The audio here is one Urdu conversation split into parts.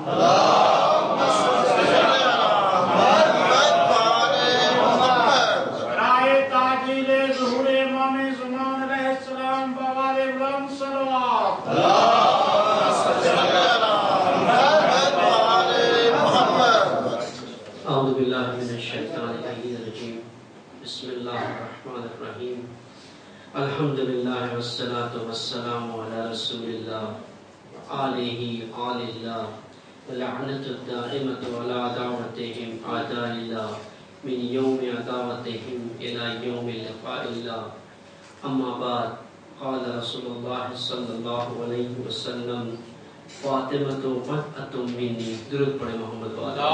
الحمدللہ والصلاة والسلام علی رسول اللہ آلہ آل اللہ ولعنت الدائمۃ علی دعوتہم اعداء اللہ من یوم عداوتہم الی یوم لقاء اللہ اما بعد قال رسول اللہ صلی اللہ علیہ وسلم فاطمۃ بضعۃ منی. درود پڑھے محمد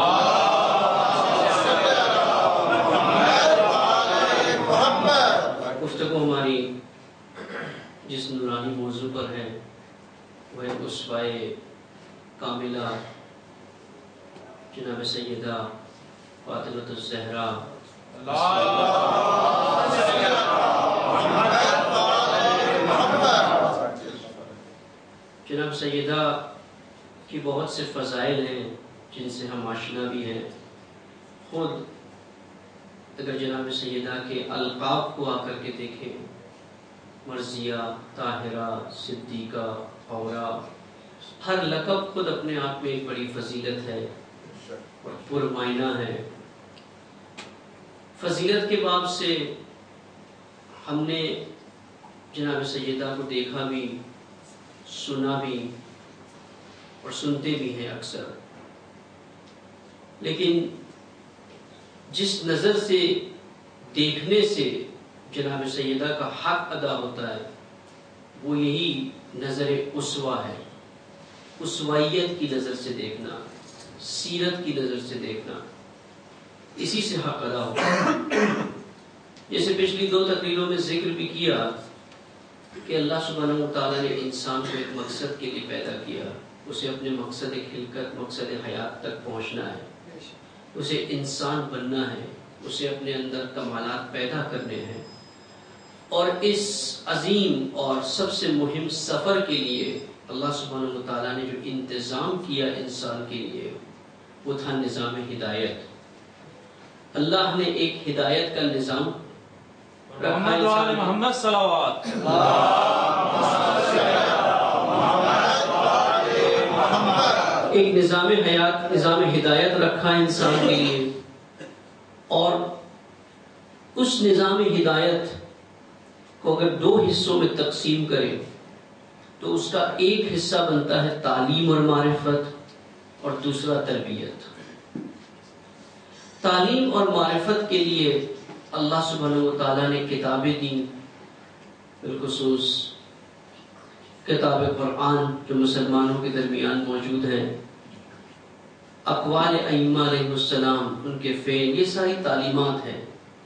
گفتگو ہماری جس نورانی موضوع پر ہے وہ ہے اسوائے کاملہ جناب سیدہ فاطمۃ الزہرا جناب سیدہ کی بہت سے فضائل ہیں جن سے ہم آشنا بھی ہیں. خود اگر جناب سیدہ کے القاب کو آ کر کے دیکھیں، مرضیہ، طاہرہ، صدیقہ، حورا، ہر لقب خود اپنے آپ میں ایک بڑی فضیلت ہے اور پرمعنی ہے. فضیلت کے باب سے ہم نے جناب سیدہ کو دیکھا بھی، سنا بھی اور سنتے بھی ہیں اکثر، لیکن جس نظر سے دیکھنے سے جناب سیدہ کا حق ادا ہوتا ہے وہ یہی نظر اسوہ ہے. اسوائیت کی نظر سے دیکھنا، سیرت کی نظر سے دیکھنا، اسی سے حق ادا ہوتا ہے. جیسے پچھلی 2 تقریروں میں ذکر بھی کیا کہ اللہ سبحانہ و تعالیٰ نے انسان کو ایک مقصد کے لیے پیدا کیا، اسے اپنے مقصد خلقت، مقصد حیات تک پہنچنا ہے، اسے انسان بننا ہے، اسے اپنے اندر کمالات پیدا کرنے ہیں. اور اس عظیم اور سب سے مہم سفر کے لیے اللہ سبحانہ و تعالیٰ نے جو انتظام کیا انسان کے لیے وہ تھا نظام ہدایت. اللہ نے ایک ہدایت کا نظام محمد صلوات ایک نظام حیات، نظام ہدایت رکھا انسان کے لیے، اور اس نظام ہدایت کو اگر 2 حصوں میں تقسیم کریں تو اس کا ایک حصہ بنتا ہے تعلیم اور معرفت اور دوسرا تربیت. تعلیم اور معرفت کے لیے اللہ سبحانہ و تعالیٰ نے کتابیں دیں، بالخصوص کتاب قرآن جو مسلمانوں کے درمیان موجود ہے، اقوال ائمہ علیہ السلام، ان کے فعل، یہ ساری تعلیمات ہیں.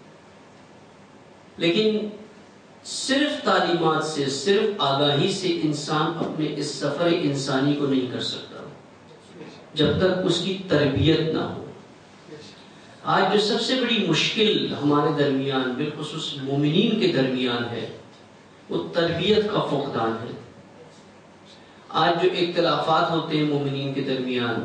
لیکن صرف تعلیمات سے، صرف آگاہی سے انسان اپنے اس سفر انسانی کو نہیں کر سکتا جب تک اس کی تربیت نہ ہو. آج جو سب سے بڑی مشکل ہمارے درمیان، بالخصوص مومنین کے درمیان ہے، وہ تربیت کا فقدان ہے. آج جو اختلافات ہوتے ہیں مومنین کے درمیان،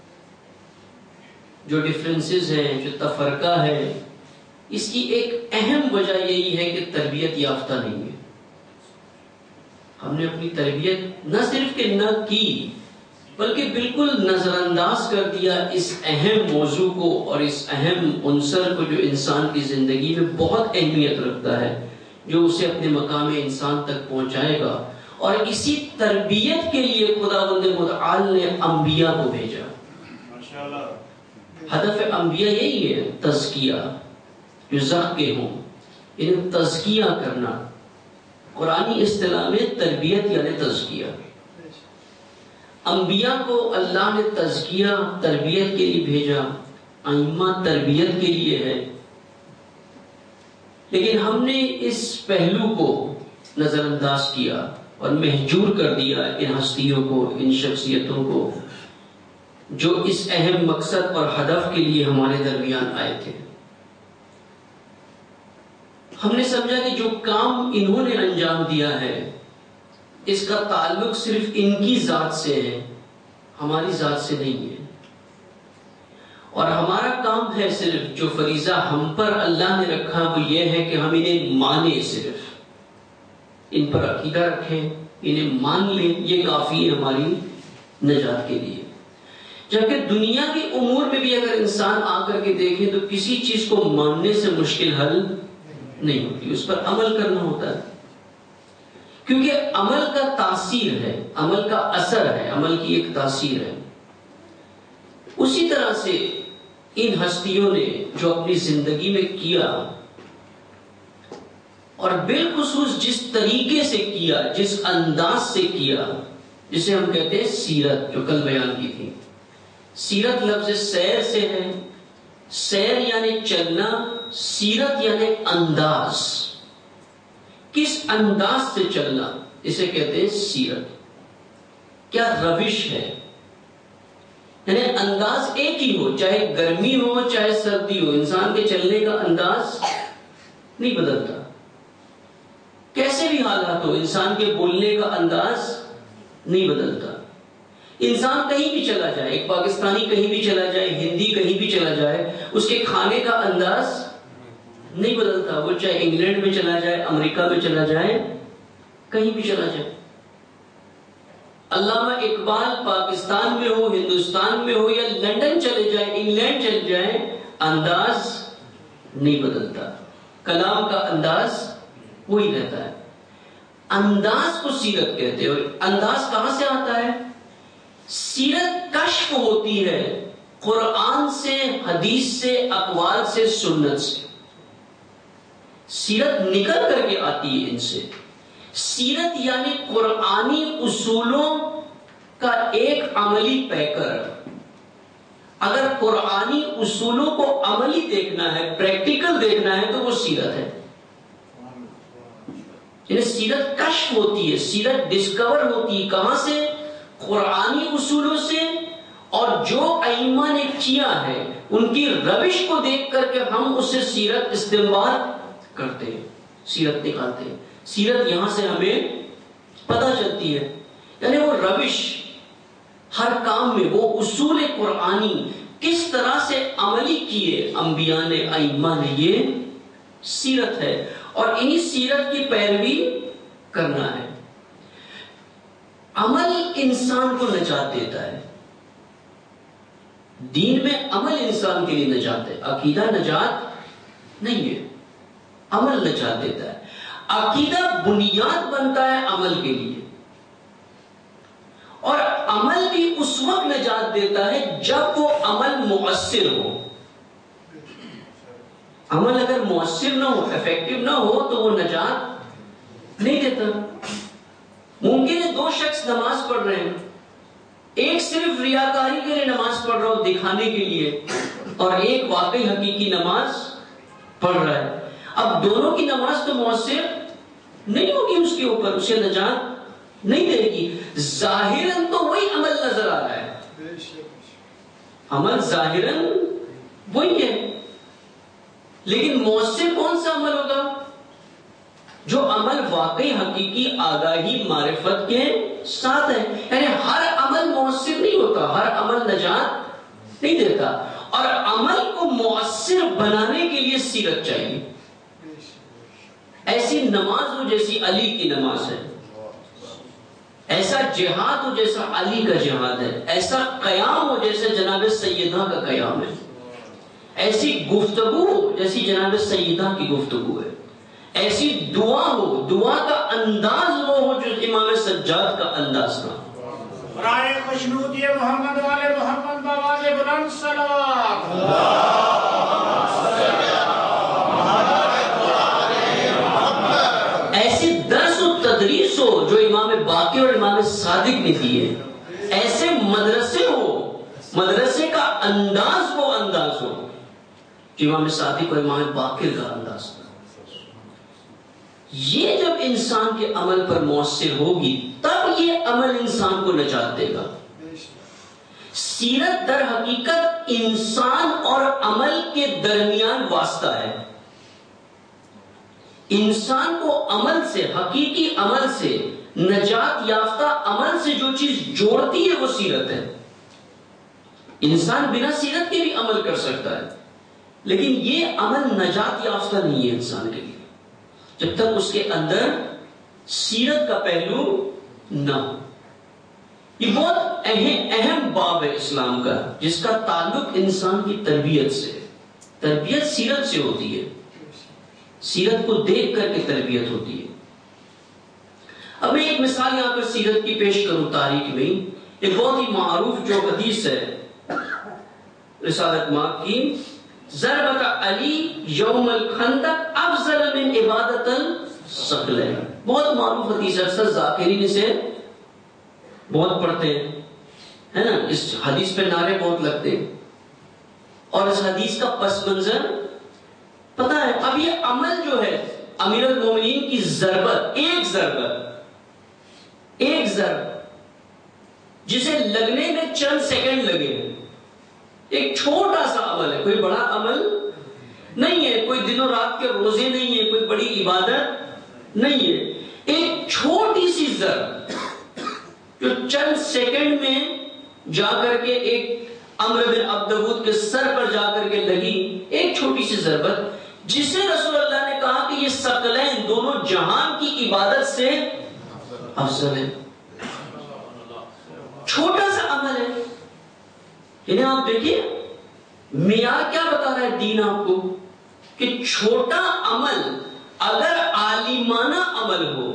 جو ڈیفرنسز ہیں، جو تفرقہ ہے، اس کی ایک اہم وجہ یہی ہے کہ تربیت یافتہ نہیں ہے. ہم نے اپنی تربیت نہ صرف کہ نہ کی بلکہ بالکل نظر انداز کر دیا اس اہم موضوع کو اور اس اہم عنصر کو جو انسان کی زندگی میں بہت اہمیت رکھتا ہے، جو اسے اپنے مقام انسان تک پہنچائے گا. اور اسی تربیت کے لیے خداوند متعال نے انبیاء کو بھیجا. ہدف انبیاء یہی ہے، تزکیہ، جو زکے ہوں، انہیں تزکیہ کرنا. قرآنی اصطلاح میں تربیت یعنی تزکیہ. انبیاء کو اللہ نے تزکیہ، تربیت کے لیے بھیجا. ائمہ تربیت کے لیے ہے، لیکن ہم نے اس پہلو کو نظر انداز کیا اور محجور کر دیا ان ہستیوں کو، ان شخصیتوں کو جو اس اہم مقصد اور ہدف کے لیے ہمارے درمیان آئے تھے. ہم نے سمجھا کہ جو کام انہوں نے انجام دیا ہے اس کا تعلق صرف ان کی ذات سے ہے، ہماری ذات سے نہیں ہے، اور ہمارا کام ہے صرف جو فریضہ ہم پر اللہ نے رکھا وہ یہ ہے کہ ہم انہیں مانیں، صرف ان پر عقیدہ رکھیں، انہیں مان لیں، یہ کافی ہے ہماری نجات کے لیے۔ جبکہ دنیا کے امور میں بھی اگر انسان آ کر کے دیکھیں تو کسی چیز کو ماننے سے مشکل حل نہیں ہوتی، اس پر عمل کرنا ہوتا ہے، کیونکہ عمل کا تاثیر ہے، عمل کا اثر ہے، عمل کی ایک تاثیر ہے۔ اسی طرح سے ان ہستیوں نے جو اپنی زندگی میں کیا، اور بالخصوص جس طریقے سے کیا، جس انداز سے کیا، جسے ہم کہتے ہیں سیرت، جو کل بیان کی تھی۔ سیرت لفظ سیر سے ہے، سیر یعنی چلنا، سیرت یعنی انداز، کس انداز سے چلنا، اسے کہتے ہیں سیرت۔ کیا روش ہے، یعنی انداز ایک ہی ہو، چاہے گرمی ہو چاہے سردی ہو، انسان کے چلنے کا انداز نہیں بدلتا، کیسے بھی حالات ہو، انسان کے بولنے کا انداز نہیں بدلتا۔ انسان کہیں بھی چلا جائے، ایک پاکستانی کہیں بھی چلا جائے، ہندی کہیں بھی چلا جائے، اس کے کھانے کا انداز نہیں بدلتا، وہ چاہے انگلینڈ میں چلا جائے، امریکہ میں چلا جائے، کہیں بھی چلا جائے۔ علامہ اقبال پاکستان میں ہو، ہندوستان میں ہو، یا لندن چلے جائے، انگلینڈ چلے جائے، انداز نہیں بدلتا، کلام کا انداز وہی رہتا ہے۔ انداز کو سیرت کہتے ہیں۔ انداز کہاں سے آتا ہے؟ سیرت کشف ہوتی ہے قرآن سے، حدیث سے، اقوال سے، سنت سے۔ سیرت نکل کر کے آتی ہے ان سے۔ سیرت یعنی قرآنی اصولوں کا ایک عملی پیکر۔ اگر قرآنی اصولوں کو عملی دیکھنا ہے، پریکٹیکل دیکھنا ہے، تو وہ سیرت ہے۔ یعنی سیرت کشف ہوتی ہے، سیرت ڈسکور ہوتی ہے، کہاں سے؟ قرآنی اصولوں سے، اور جو ائمہ نے کیا ہے ان کی روش کو دیکھ کر کے ہم اسے سیرت استنباط کرتے ہیں، سیرت نکالتے ہیں۔ سیرت یہاں سے ہمیں پتہ چلتی ہے، یعنی وہ روش، ہر کام میں وہ اصول قرآنی کس طرح سے عملی کیے انبیاء نے، ائمہ نے، یہ سیرت ہے، اور انہی سیرت کی پیروی کرنا ہے۔ عمل انسان کو نجات دیتا ہے، دین میں عمل انسان کے لیے نجات ہے، عقیدہ نجات نہیں ہے، عمل نجات دیتا ہے۔ عقیدہ بنیاد بنتا ہے عمل کے لیے، اور عمل بھی اس وقت نجات دیتا ہے جب وہ عمل مؤثر ہو۔ عمل اگر مؤثر نہ ہو، افیکٹو نہ ہو، تو وہ نجات نہیں دیتا۔ ممکن ہے دو شخص نماز پڑھ رہے ہیں، ایک صرف ریاکاری کے لیے نماز پڑھ رہا ہو، دکھانے کے لیے، اور ایک واقعی حقیقی نماز پڑھ رہا ہے۔ اب دونوں کی نماز تو مؤثر نہیں ہوگی، اس کے اوپر اسے نجات نہیں دے گی۔ ظاہراً تو وہی عمل نظر آ رہا ہے، عمل ظاہراً وہی ہے، لیکن مؤثر کون سا عمل ہوگا؟ جو عمل واقعی حقیقی آگاہی معرفت کے ساتھ ہے۔ یعنی ہر عمل مؤثر نہیں ہوتا، ہر عمل نجات نہیں دیتا، اور عمل کو مؤثر بنانے کے لیے سیرت چاہیے۔ ایسی نماز ہو جیسی علی کی نماز ہے، ایسا جہاد ہو جیسا علی کا جہاد ہے، ایسا قیام ہو جیسے جناب سیدہ کا قیام ہے، ایسی گفتگو ہو جیسی جناب سیدہ کی گفتگو ہے، ایسی دعا ہو، دعا کا انداز وہ ہو جو امام سجاد کا انداز تھا۔ برائے خوشنودی محمد والے محمد بآواز بلند صلوات۔ ایسی درس و تدریس ہو جو امام باقر اور امام صادق نے دیے، ایسے مدرسے ہو، مدرسے کا انداز وہ انداز ہو جو امام صادق اور امام باقر کا انداز تھا۔ یہ جب انسان کے عمل پر مؤثر ہوگی تب یہ عمل انسان کو نجات دے گا۔ سیرت در حقیقت انسان اور عمل کے درمیان واسطہ ہے۔ انسان کو عمل سے، حقیقی عمل سے، نجات یافتہ عمل سے جو چیز جوڑتی ہے وہ سیرت ہے۔ انسان بنا سیرت کے بھی عمل کر سکتا ہے، لیکن یہ عمل نجات یافتہ نہیں ہے انسان کے لیے جب تک اس کے اندر سیرت کا پہلو نہ ہو۔ یہ بہت اہم باب ہے اسلام کا، جس کا تعلق انسان کی تربیت سے، تربیت سیرت سے ہوتی ہے، سیرت کو دیکھ کر کے تربیت ہوتی ہے۔ اب میں ایک مثال یہاں پر سیرت کی پیش کروں تاریخ میں، ایک بہت ہی معروف جو حدیث ہے رسالت ماک کی، ضربت علی یوم الخندق افضل من عبادت الثقلین، بہت معروف حدیث ہے، اکثر ذاکرین اسے بہت پڑھتے ہیں، ہے نا، اس حدیث پہ نعرے بہت لگتے ہیں، اور اس حدیث کا پس منظر پتہ ہے۔ اب یہ عمل جو ہے امیر المومنین کی ضربت، ایک ضرب جسے لگنے میں چند سیکنڈ لگے، ایک چھوٹا سا عمل ہے، کوئی بڑا عمل نہیں ہے، کوئی دنوں رات کے روزے نہیں ہے، کوئی بڑی عبادت نہیں ہے، ایک چھوٹی سی ضرب جو چند سیکنڈ میں جا کر کے ایک عمرو بن عبدود کے سر پر جا کر کے لگی، ایک چھوٹی سی ضربت جسے رسول اللہ نے کہا کہ یہ ثقلین دونوں جہان کی عبادت سے افضل ہے، چھوٹا سا عمل ہے۔ یعنی آپ دیکھیے معیار کیا بتا رہا ہے دین آپ کو، کہ چھوٹا عمل اگر عالمانہ عمل ہو،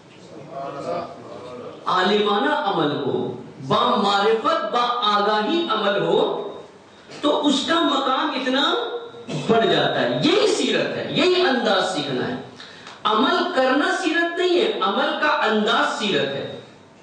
عالمانہ عمل ہو، با معرفت با آگاہی عمل ہو، تو اس کا مقام اتنا بڑھ جاتا ہے۔ یہی سیرت ہے، یہی انداز سیکھنا ہے۔ عمل کرنا سیرت نہیں ہے، عمل کا انداز سیرت ہے۔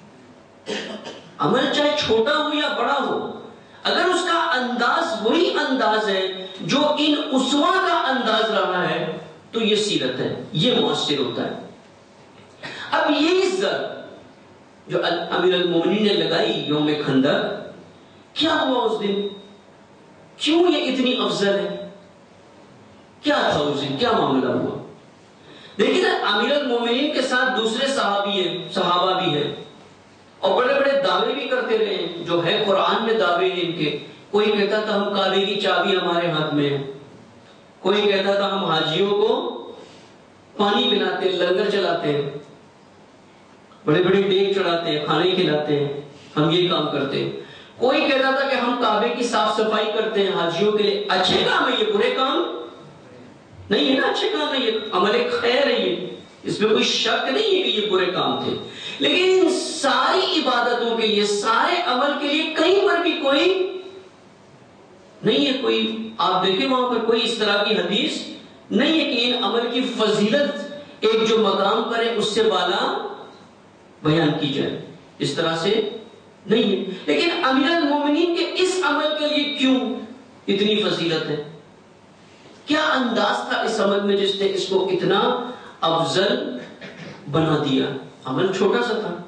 عمل چاہے چھوٹا ہو یا بڑا ہو، اگر اس کا انداز وہی انداز ہے جو ان اسوا کا انداز رہا ہے تو یہ سیرت ہے، یہ مؤثر ہوتا ہے۔ اب یہی ضرب جو امیر المومنین نے لگائی یوم خندق، کیا ہوا اس دن؟ کیوں یہ اتنی افضل ہے؟ کیا تھا اس دن، کیا معاملہ ہوا؟ دیکھیں نا، امیر المومنین کے ساتھ دوسرے صحابہ بھی ہیں، اور بڑے بڑے دعوے بھی کرتے رہے ہیں، جو ہے قرآن میں دعوے ہیں ان کے۔ کوئی کہتا تھا ہم کعبے کی چابی ہمارے ہاتھ میں ہے، کوئی کہتا تھا ہم حاجیوں کو پانی پلاتے، لنگر چلاتے ہیں، بڑے بڑے ڈیگ چڑھاتے ہیں، کھانے کھلاتے ہیں، ہم یہ کام کرتے ہیں۔ کوئی کہتا تھا کہ ہم کعبے کی صاف صفائی کرتے ہیں حاجیوں کے لیے۔ اچھے کام ہے یہ، برے کام نہیں ہے نا، اچھے کام ہے یہ، عمل خیر ہے یہ، اس میں کوئی شک نہیں ہے کہ یہ برے کام تھے۔ لیکن ان ساری عبادتوں کے لیے، سارے عمل کے لیے کہیں پر بھی کوئی نہیں ہے، کوئی آپ دیکھیں وہاں پر کوئی اس طرح کی حدیث نہیں ہے کہ ان عمل کی فضیلت ایک جو مقام پر ہے اس سے بالا بیان کی جائے، اس طرح سے نہیں ہے۔ لیکن امیر المومنین کے اس عمل کے لیے کیوں اتنی فضیلت ہے؟ کیا انداز تھا اس عمل میں جس نے اس کو اتنا افضل بنا دیا؟ عمل چھوٹا سا تھا۔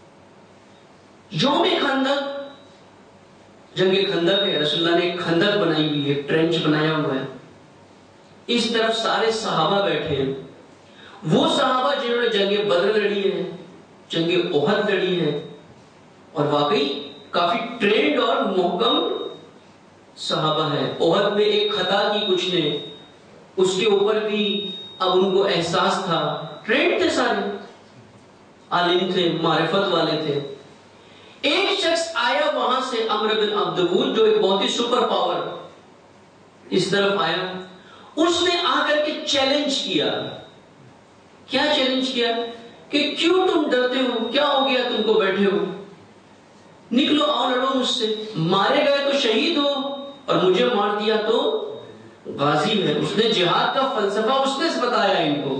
یوم خندق، جنگ خندق ہے، رسول اللہ نے ایک خندق بنائی ہوئی ہے، ٹرینچ بنایا ہوا ہے، اس طرف سارے صحابہ بیٹھے ہیں، وہ صحابہ جنہوں نے جنگ بدر لڑی ہے، جنگ احد لڑی ہے، اور واقعی کافی ٹرینڈ اور محکم صحابہ ہے۔ احد میں ایک خطا کی کچھ نے، اس کے اوپر بھی اب ان کو احساس تھا، ٹرینڈ تھے، سارے عالم تھے، معرفت والے تھے۔ ایک شخص آیا وہاں سے، عمرو بن عبدود، جو ایک بہت ہی سپر پاور، اس طرف آیا، اس نے آ کر کے چیلنج کیا۔ کیا چیلنج کیا؟ کہ کیوں تم ڈرتے ہو، کیا ہو گیا تم کو بیٹھے ہو، نکلو آؤ لڑو مجھ سے، مارے گئے تو شہید ہو اور مجھے مار دیا تو غازی ہے۔ اس نے جہاد کا فلسفہ اس نے بتایا ان کو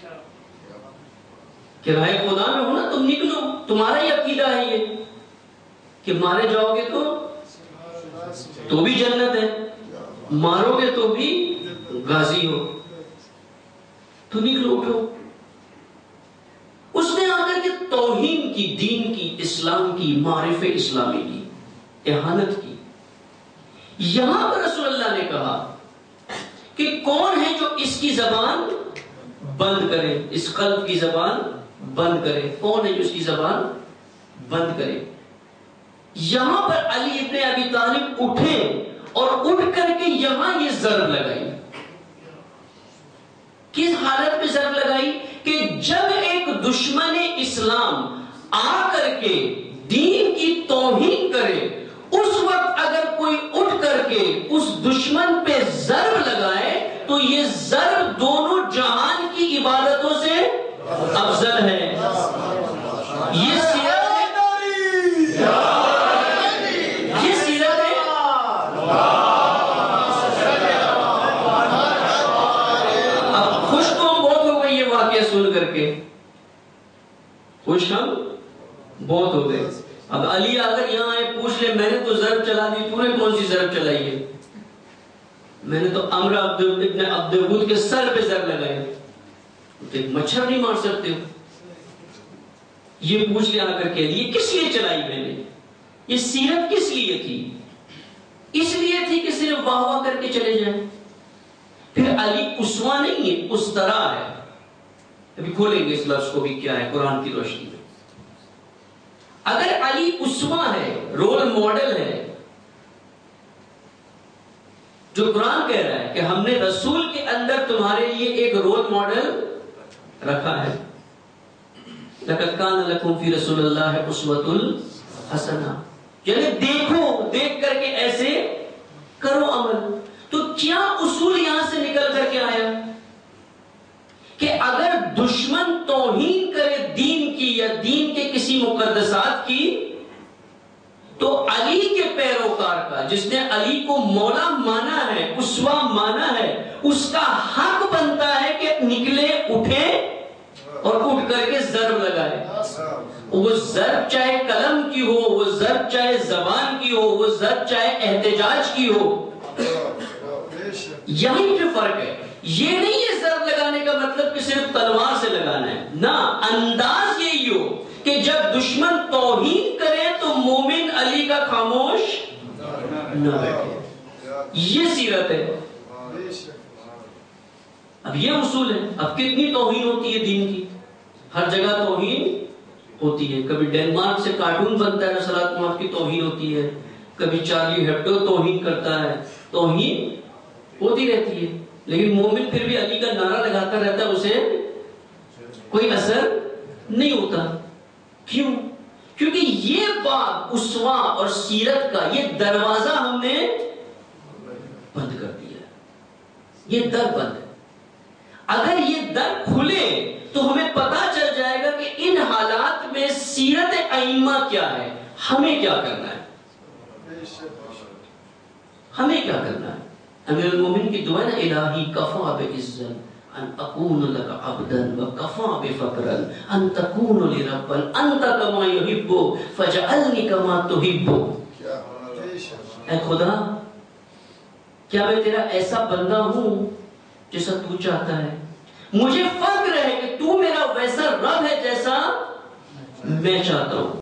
کہ رائے خدا میں ہو نا، تم نکلو، تمہارا ہی عقیدہ ہے یہ کہ مارے جاؤ گے تو بھی جنت ہے، مارو گے تو بھی غازی ہو، تو نکلو، اٹھو۔ اس نے آ کر کے توہین کی، دین کی، اسلام کی، معرفت اسلامی کی اہانت کی۔ یہاں پر رسول اللہ نے کہا کہ کون ہے جو اس کی زبان بند کرے، اس قلب کی زبان بند کرے، کون ہے جو اس کی زبان بند کرے؟ یہاں پر علی ابن ابی طالب اٹھے اور اٹھ کر کے یہاں یہ ضرب لگائی. کس حالت میں ضرب لگائی؟ کہ جب ایک دشمن اسلام آ کر کے دین کی توہین کرے، اس وقت اگر کوئی اٹھ کر کے اس دشمن پہ ضرب لگائے تو یہ ضرب دونوں جہان کی عبادتوں سے افضل ہے. یہ سیرت ہے. اب خوش تو ہم بہت ہو گئے یہ واقعہ سن کر کے، خوش ہم بہت ہو گئے. اب علی اگر یہاں آئے پوچھ لے میں نے تو ضرب چلا دی، تو نے کون سی ضرب چلائی ہے؟ میں نے تو امر ابن عبدود کے سر پہ ضرب لگائی. ایک مچھر نہیں مار سکتے ہو؟ یہ پوچھ لے آ کر کے یہ کس لیے چلائی میں نے؟ یہ سیرت کس لیے تھی؟ اس لیے تھی کہ صرف واہ واہ کر کے چلے جائیں. پھر علی اسوہ نہیں ہے، اسطرا ہے. ابھی کھولیں گے اس لفظ کو بھی کیا ہے قرآن کی روشنی میں. اگر علی اسوہ ہے، رول ماڈل ہے، جو قرآن کہہ رہا ہے کہ ہم نے رسول کے اندر تمہارے لیے ایک رول ماڈل رکھا ہے، لَقَدْ كَانَ لَكُمْ فِي رَسُولِ اللَّهِ أُسْوَةٌ حَسَنَةٌ، یعنی دیکھو، دیکھ کر کے ایسے کرو عمل. تو کیا اصول یہاں سے نکل کر کے آیا کہ اگر دشمن توہین کرے دین کی یا دین کے کسی مقدسات کی تو علی کے پیروکار کا، جس نے علی کو مولا مانا ہے، اسوہ مانا ہے، اس کا حق بنتا ہے کہ نکلے، اٹھے اور اٹھ کر کے ضرب لگائے. وہ ضرب چاہے قلم کی ہو، وہ ضرب چاہے زبان کی ہو، وہ ضرب چاہے احتجاج کی ہو. یہی جو فرق ہے. یہ نہیں ہے ضرب لگانے کا مطلب کہ صرف تلوار سے لگانا ہے، نہ، انداز یہی ہو کہ جب دشمن توہین کرے تو مومن علی کا خاموش نہ بیٹھے. یہ سیرت ہے. اب یہ اصول ہے. اب کتنی توہین ہوتی ہے دین کی، ہر جگہ توہین ہوتی ہے. کبھی ڈینمارک سے کارٹون بنتا ہے نصرات موت کی توہین ہوتی ہے، کبھی چارلی ہیبڈو توہین کرتا ہے، توہین ہوتی رہتی ہے. لیکن مومن پھر بھی علی کا نعرہ لگاتا رہتا ہے، اسے کوئی اثر نہیں ہوتا. کیوں؟ کیونکہ یہ بات اسوہ اور سیرت کا یہ دروازہ ہم نے بند کر دیا. یہ در بند ہے. اگر یہ در کھلے تو ہمیں پتا چل جائے گا کہ ان حالات میں سیرت ائمہ کیا ہے، ہمیں کیا کرنا ہے. ہمیں کیا کرنا ہے؟ امیر المومنین کی دعا ہے نا، الہی کفا بعزن ان اکون لک عبدا وکفا بفقرا ان تکون لی ربا انت کما یحب فاجعلنی کما تحب. اے خدا، کیا میں تیرا ایسا بندہ ہوں جیسا تو چاہتا ہے؟ مجھے فخر ہے کہ تو میرا ویسا رب ہے جیسا میں چاہتا ہوں.